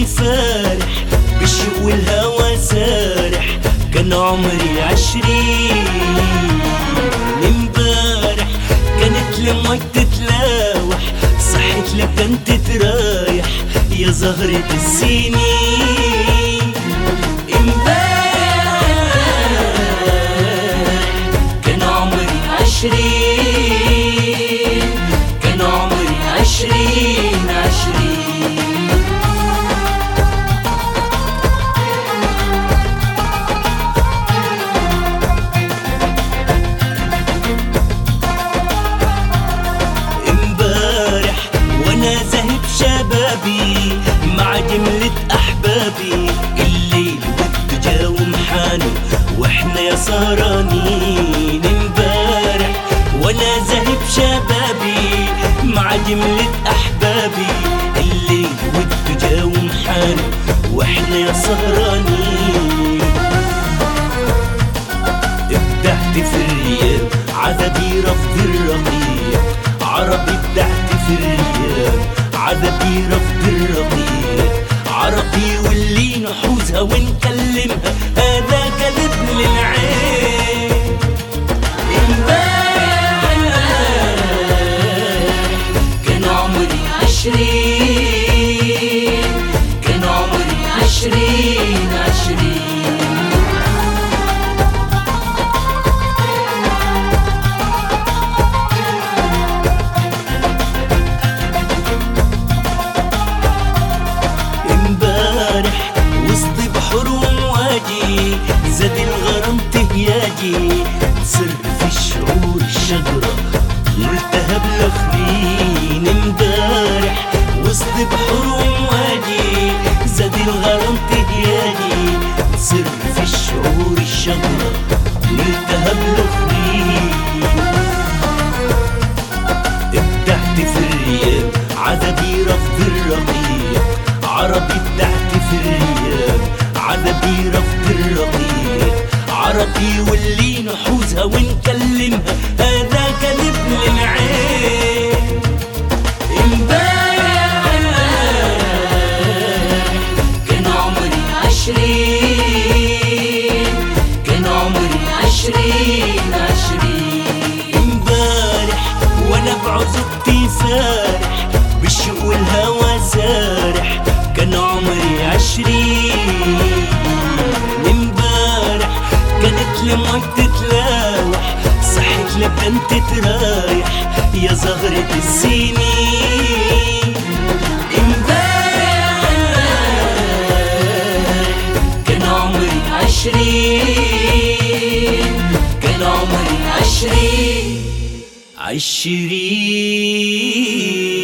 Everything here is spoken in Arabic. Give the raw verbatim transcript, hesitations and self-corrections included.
واني فرح بالشوق والهوى سارح. كان عمري عشرين امبارح، كانت لمك تتلاوح، صحت لك كنت ترايح يا زهرة السنين. امبارح كان عمري عشرين، كان عمري عشرين عشرين. امبارح وانا ذهب شبابي مع جملة احبابي، الليل والدجا ومحانه واحنا يا سهرانين. امبارح وانا ذهب شبابي مع جملة احبابي، الليل والدجا ومحانه واحنا يا سهرانين. ابدعت في الرياض عذبي رفض الرقيق، عربي ابدعت في الرياض عذبي رفض الرقيق. عربي واللي نحوزها ونكلمها هذا كذب للعين. امبارح كان عمري عشرين، كان عمري عشرين عشرين. زاد الغرام تهياجي، سر في الشعور الشجرة ملتهى بالاخرين. امبارح وسط بحور ومواجي، زاد الغرام تهياجي، سر في الشعور الشجرة ملتهى بالاخرين. ابدعت في الرياض عذبي رفض الرقيق، عربي ابدعت في الرياض عذبي رفض الرقيق. عربي واللي نحوزها ونكلمها هذا كذب للعين. امبارح كان عمري عشرين، كان عمري عشرين عشرين. امبارح وانا بعزوبتي فرح بالشوق والهوى سارح. كان عمري عشرين امبارح، كانت لمك تتلاوح، صحت لك انت ترايح يا زهرة السنين. امبارح كان عمري عشرين، كان عمري عشرين عشرين.